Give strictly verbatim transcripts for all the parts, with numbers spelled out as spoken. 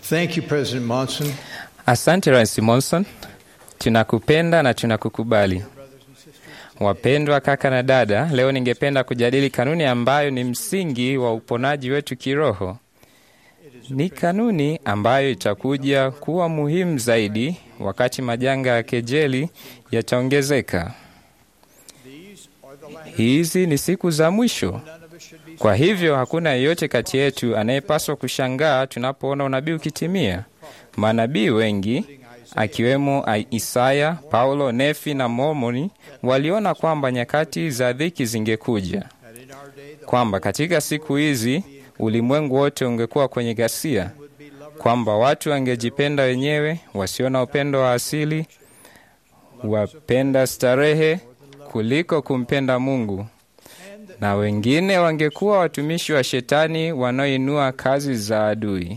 Thank you, President Monson. Asante Rais Monson, tunakupenda na tunakukubali. Wapendwa kaka na dada, leo ningependa kujadili kanuni ambayo ni msingi wa uponaji wetu kiroho. Ni kanuni ambayo itakuja kuwa muhimu zaidi wakati majanga ya kejeli yataongezeka. Hizi ni siku za mwisho. Kwa hivyo hakuna yeyote kati yetu anayepaswa kushangaa tunapoona unabii ukitimia. Manabii wengi akiwemo Isaya, Paulo, Nefi na Mormoni waliona kwamba nyakati za dhiki zingekuja, kwamba katika siku hizi ulimwengu wote ungekuwa kwenye ghasia, kwamba watu wangejipenda wenyewe, wasiona upendo wa asili, wapenda starehe kuliko kumpenda Mungu, na wengine wangekuwa watumishi wa shetani wanaoinua kazi za adui.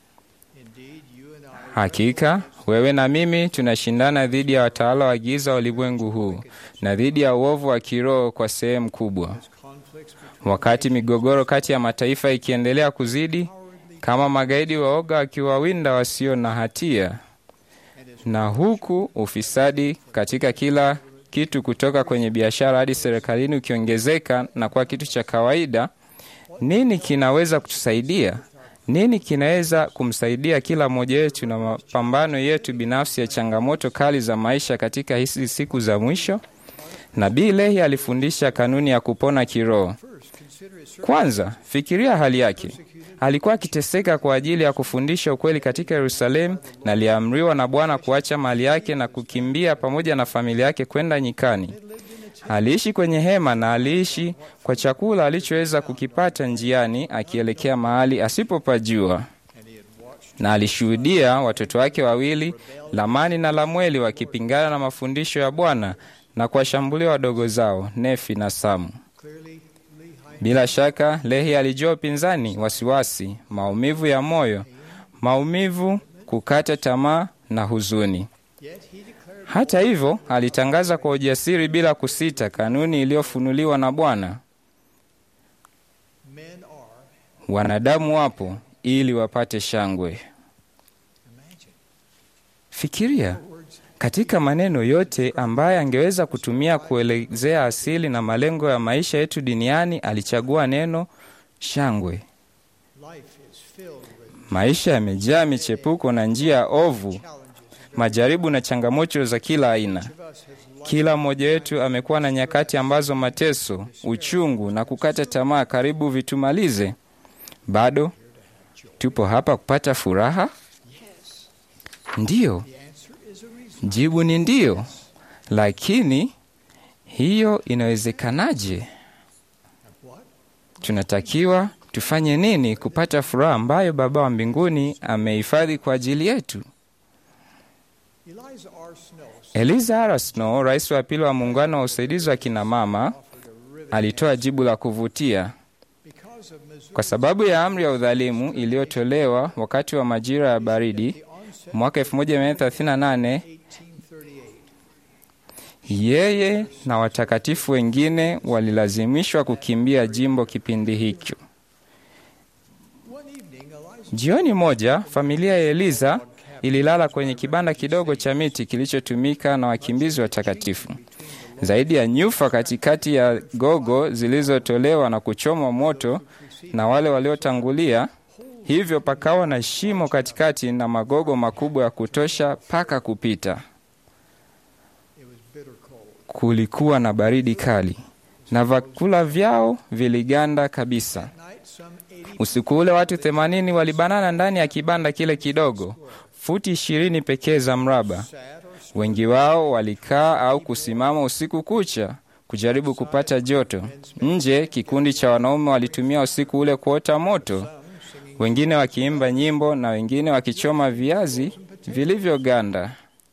Hakika wewe na mimi tunashindana dhidi ya watawala wa giza wa ulimwengu huu na dhidi ya uovu wa kiroho kwa sehemu kubwa. Wakati migogoro kati ya mataifa ikiendelea kuzidi, kama magaidi waoga wakiwawinda wasio na hatia, na huku ufisadi katika kila kitu kutoka kwenye biashara hadi serikalini ukiongezeka na kwa kitu cha kawaida, nini kinaweza kutusaidia? Nini kinaweza kumsaidia kila mmoja wetu na mapambano yetu binafsi ya changamoto kali za maisha katika hizi siku za mwisho? Nabii Lehi alifundisha kanuni ya kupona kiroho. Kwanza, fikiria hali yake. Alikuwa akiteseka kwa ajili ya kufundisha ukweli katika Yerusalemu, na aliamriwa na Bwana kuacha mali yake na kukimbia pamoja na familia yake kwenda nyikani. Aliishi kwenye hema na aliishi kwa chakula alichoweza kukipata njiani akielekea mahali asipopajua. Na alishuhudia watoto wake wawili, Lamani na Lamweli, wakipingana na mafundisho ya Bwana na kuwashambulia wadogo zao, Nefi na Samu. Bila shaka, Lehi alijua upinzani, wasiwasi, maumivu ya moyo, maumivu, kukata tamaa na huzuni. Hata hivyo, alitangaza kwa ujasiri bila kusita kanuni iliyofunuliwa na Bwana. Wanadamu wapo ili wapate shangwe. Fikiria, katika maneno yote ambaye angeweza kutumia kuelezea asili na malengo ya maisha yetu duniani, alichagua neno shangwe. Maisha yamejaa michepuko na njia ovu, majaribu na changamoto za kila aina. Kila mmoja wetu amekuwa na nyakati ambazo mateso, uchungu na kukata tamaa karibu vitumalize. Bado tupo hapa kupata furaha? Ndiyo. Jibu ni ndiyo. Lakini hiyo inawezekanaje? Tunatakiwa tufanye nini kupata furaha ambayo Baba wa mbinguni amehifadhi kwa ajili yetu? Eliza R. Snow, rais wa pili wa muungano wa usaidizi wa kina mama, alitoa jibu la kuvutia. Kwa sababu ya amri ya udhalimu iliyotolewa wakati wa majira ya baridi mwaka elfu moja mia nane thelathini na nane, yeye na watakatifu wengine walilazimishwa kukimbia jimbo kipindi hicho. Jioni moja, familia ya Eliza ililala kwenye kibanda kidogo cha miti kilichotumika na wakimbizi watakatifu. Zaidi ya nyufa katikati ya gogo zilizotolewa na kuchomwa moto na wale waliotangulia, hivyo pakawa na shimo katikati na magogo makubwa ya kutosha paka kupita. Kulikuwa na baridi kali na vyakula vyao viliganda kabisa. Usiku ule watu themanini walibanana ndani ya kibanda kile kidogo, futi ishirini pekee za mraba. Wengi wao walikaa au kusimama usiku kucha kujaribu kupata joto. Nje, kikundi cha wanaume walitumia usiku ule kuota moto, wengine wakiimba nyimbo na wengine wakichoma viazi vilivyoganda.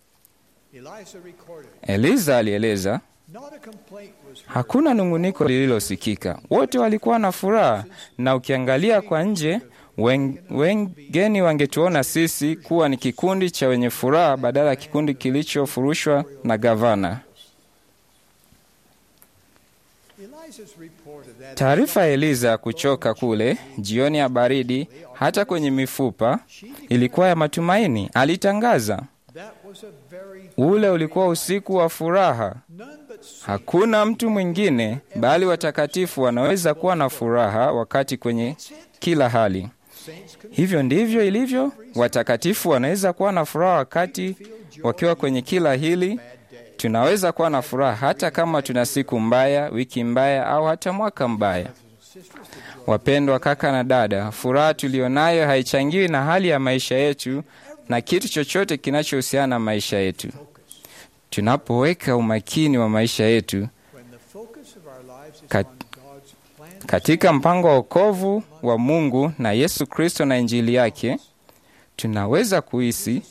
Eliza alieleza, hakuna nunguniko lililosikika. Wote walikuwa na furaha, na ukiangalia kwa nje, wengine wangetuona sisi kuwa ni kikundi cha wenye furaha badala ya kikundi kilichofurushwa na gavana. Taarifa ya Eliza kuchoka kule jioni ya baridi, hata kwenye mifupa, ilikuwa ya matumaini. Alitangaza, ule ulikuwa usiku wa furaha. Hakuna mtu mwingine bali watakatifu wanaweza kuwa na furaha wakati kwenye kila hali. Hivyo ndivyo ilivyo. Watakatifu wanaweza kuwa na furaha wakati wakiwa kwenye kila hili. Tunaweza kuwa na furaha hata kama tuna siku mbaya, wiki mbaya, au hata mwaka mbaya. Wapendwa kaka na dada, furaha tulionayo haichangiwi na hali ya maisha yetu na kitu chochote kinachohusiana na maisha yetu. Tunapoweka umakini wa maisha yetu kat, katika mpango wa wokovu wa Mungu na Yesu Kristo na injili yake, tunaweza kuhisi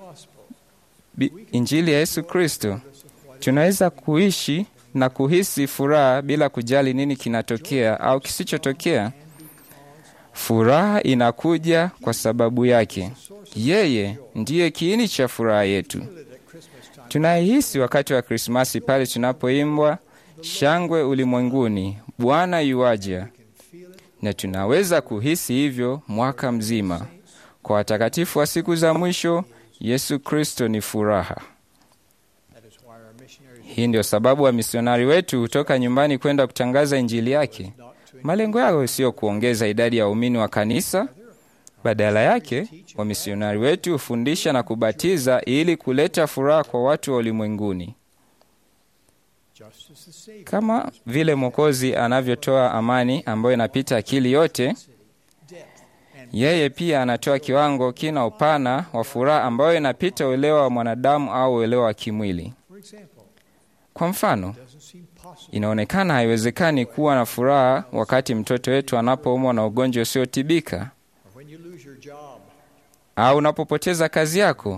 injili ya Yesu Kristo. Tunaweza kuishi na kuhisi furaha bila kujali nini kinatokea au kisichotokea. Furaha inakuja kwa sababu yake. Yeye ndiye kiini cha furaha yetu. Tunaihisi wakati wa Krismasi pale tunapoimbwa shangwe ulimwenguni, Bwana yuaja. Na tunaweza kuhisi hivyo mwaka mzima. Kwa watakatifu wa siku za mwisho, Yesu Kristo ni furaha. Hii ndio sababu wa misionari wetu hutoka nyumbani kwenda kutangaza injili yake. Malengo yao sio kuongeza idadi ya waumini wa kanisa. Badala yake, wa misionari wetu hufundisha na kubatiza ili kuleta furaha kwa watu wa ulimwenguni. Kama vile Mwokozi anavyotoa amani ambayo inapita akili yote, yeye pia anatoa kiwango kina upana wa furaha ambayo inapita uelewa wa mwanadamu au uelewa wa kimwili. Kwa mfano, inaonekana haiwezekani kuwa na furaha wakati mtoto wetu anapoumwa na ugonjwa usiotibika, au unapopoteza kazi yako,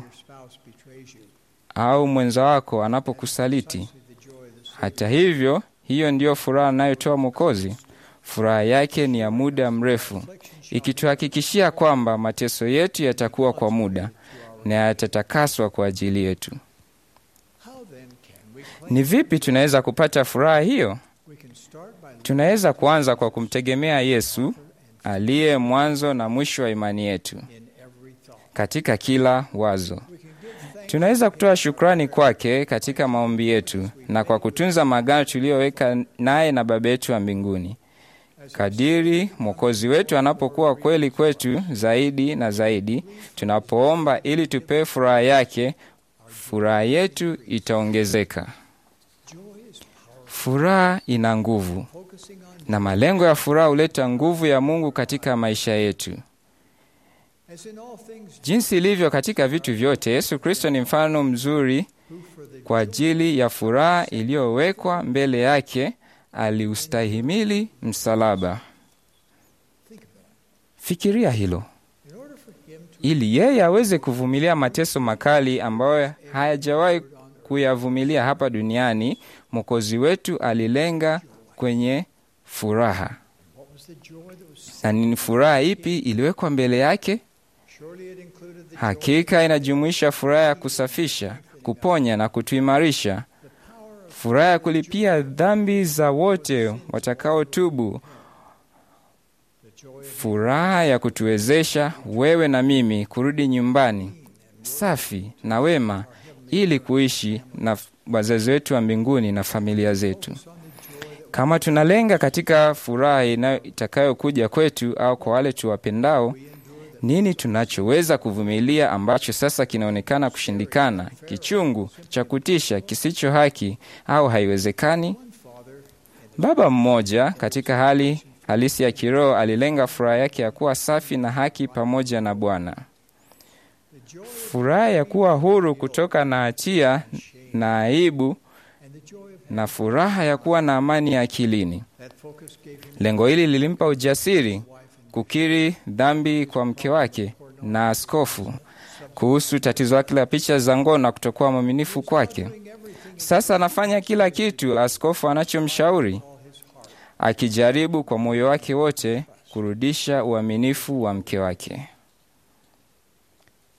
au mwenza wako anapokusaliti. Hata hivyo, hiyo ndiyo furaha anayotoa Mwokozi. Furaha yake ni ya muda mrefu, ikituhakikishia kwamba mateso yetu yatakuwa kwa muda na yatatakaswa kwa ajili yetu. Ni vipi tunaweza kupata furaha hiyo? Tunaweza kuanza kwa kumtegemea Yesu aliye mwanzo na mwisho wa imani yetu. Katika kila wazo, tunaweza kutoa shukrani kwake katika maombi yetu na kwa kutunza maagano tuliyoweka naye na Baba yetu wa mbinguni. Kadiri Mwokozi wetu anapokuwa kweli kwetu zaidi na zaidi, tunapoomba ili tupewe furaha yake, furaha yetu itaongezeka. Furaha ina nguvu, na malengo ya furaha huleta nguvu ya Mungu katika maisha yetu. Jinsi ilivyo katika vitu vyote, Yesu Kristo ni mfano mzuri kwa ajili ya furaha iliyowekwa mbele yake. Aliustahimili msalaba. Fikiria hilo. Ili yeye aweze kuvumilia mateso makali ambayo hayajawahi kuyavumilia hapa duniani, Mwokozi wetu alilenga kwenye furaha. Na ni furaha ipi iliwekwa mbele yake? Hakika inajumuisha furaha ya kusafisha, kuponya na kutuimarisha, furaha ya kulipia dhambi za wote watakaotubu, furaha ya kutuwezesha wewe na mimi kurudi nyumbani safi na wema ili kuishi na wazazi wetu wa mbinguni na familia zetu. Kama tunalenga katika furaha itakayokuja kwetu au kwa wale tuwapendao, nini tunachoweza kuvumilia ambacho sasa kinaonekana kushindikana, kichungu, cha kutisha, kisicho haki au haiwezekani? Baba mmoja katika hali halisi ya kiroho alilenga furaha yake ya kuwa safi na haki pamoja na Bwana. Furaha ya kuwa huru kutoka na hatia na aibu, na furaha ya kuwa na amani ya akilini. Lengo hili lilimpa ujasiri kukiri dhambi kwa mke wake na askofu kuhusu tatizo lake la picha za ngono na kutokuwa mwaminifu kwake. Sasa anafanya kila kitu askofu anachomshauri, akijaribu kwa moyo wake wote kurudisha uaminifu wa mke wake.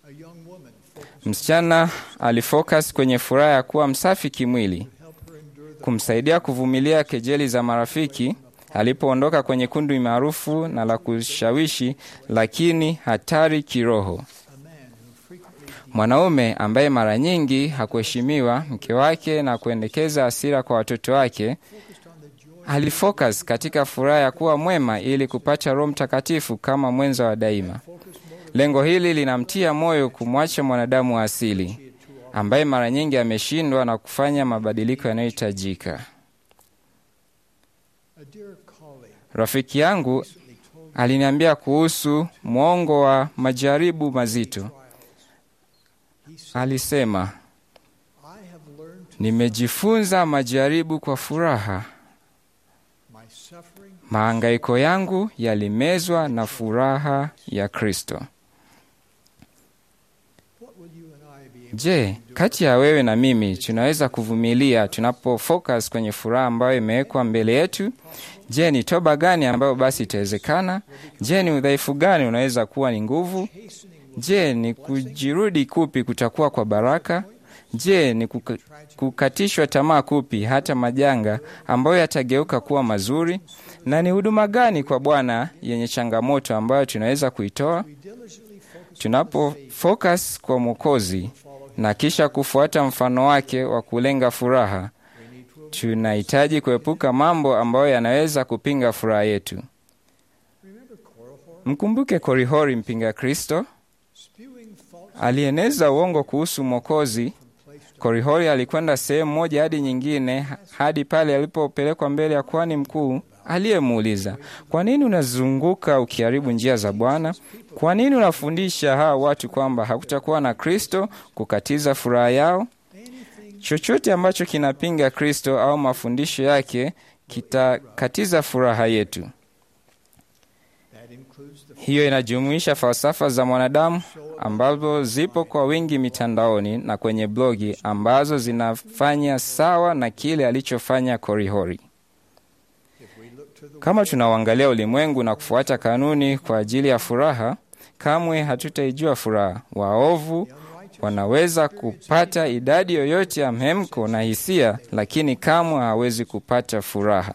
Msichana alifocus kwenye furaha ya kuwa msafi kimwili, kumsaidia kuvumilia kejeli za marafiki alipoondoka kwenye kundi maarufu na la kushawishi lakini hatari kiroho. Mwanaume ambaye mara nyingi hakuheshimiwa mke wake na kuendekeza hasira kwa watoto wake, alifocus katika furaha ya kuwa mwema ili kupata Roho Mtakatifu kama mwenza wa daima. Lengo hili linamtia moyo kumwacha mwanadamu wa asili ambaye mara nyingi ameshindwa na kufanya mabadiliko yanayohitajika. Rafiki yangu aliniambia kuhusu mwongo wa majaribu mazito. Alisema, nimejifunza majaribu kwa furaha. Mahangaiko yangu yalimezwa na furaha ya Kristo. Je, kati ya wewe na mimi tunaweza kuvumilia tunapofocus kwenye furaha ambayo imewekwa mbele yetu? Je, ni toba gani ambayo basi itawezekana? Je, ni udhaifu gani unaweza kuwa ni nguvu? Je, ni kujirudi kupi kutakuwa kwa baraka? Je, ni kuka, kukatishwa tamaa kupi hata majanga ambayo yatageuka kuwa mazuri? Na ni huduma gani kwa Bwana yenye changamoto ambayo tunaweza kuitoa? Tunapo focus kwa Mwokozi na kisha kufuata mfano wake wa kulenga furaha, tunahitaji kuepuka mambo ambayo yanaweza kupinga furaha yetu. Mkumbuke Korihori mpinga Kristo alieneza uongo kuhusu Mwokozi. Korihori alikwenda sehemu moja hadi nyingine hadi pale alipopelekwa mbele ya kuhani mkuu aliyemuuliza, kwa nini unazunguka ukiharibu njia za Bwana? Kwa nini unafundisha hawa watu kwamba hakutakuwa na Kristo kukatiza furaha yao? Chochote ambacho kinapinga Kristo au mafundisho yake kitakatiza furaha yetu. Hiyo inajumuisha falsafa za mwanadamu ambazo zipo kwa wingi mitandaoni na kwenye blogi ambazo zinafanya sawa na kile alichofanya Korihori. Kama tunauangalia ulimwengu na kufuata kanuni kwa ajili ya furaha, kamwe hatutaijua furaha. Waovu wanaweza kupata idadi yoyote ya mhemko na hisia, lakini kamwe hawezi kupata furaha.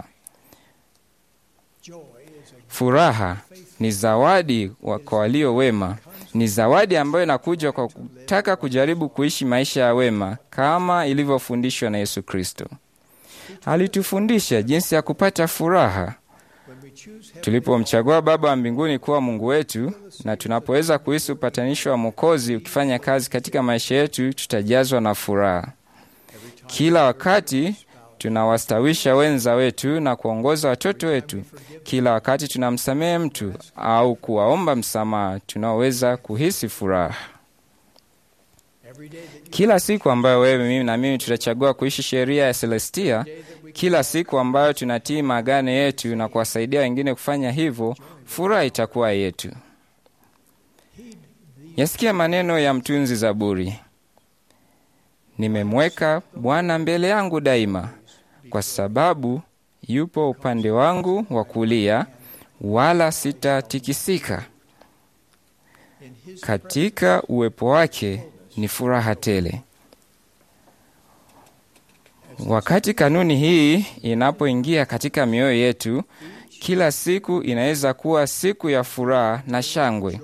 Furaha ni zawadi kwa walio wema. Ni zawadi ambayo inakuja kwa kutaka kujaribu kuishi maisha ya wema kama ilivyofundishwa na Yesu Kristo. Alitufundisha jinsi ya kupata furaha. Tulipomchagua Baba wa mbinguni kuwa Mungu wetu na tunapoweza kuhisi upatanisho wa Mwokozi ukifanya kazi katika maisha yetu, tutajazwa na furaha. Kila wakati tunawastawisha wenza wetu na kuongoza watoto wetu, kila wakati tunamsamehe mtu au kuwaomba msamaha, tunaweza kuhisi furaha. Kila siku ambayo wewe, mimi na mimi tutachagua kuishi sheria ya Celestia, kila siku ambayo tunatii maagano yetu na kuwasaidia wengine kufanya hivyo, furaha itakuwa yetu. Yasikia maneno ya mtunzi Zaburi, nimemweka Bwana mbele yangu daima, kwa sababu yupo upande wangu wa kulia, wala sitatikisika. Katika uwepo wake ni furaha tele. Wakati kanuni hii inapoingia katika mioyo yetu, kila siku inaweza kuwa siku ya furaha na shangwe.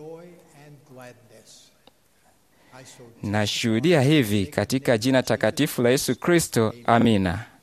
Nashuhudia hivi katika jina takatifu la Yesu Kristo. Amina.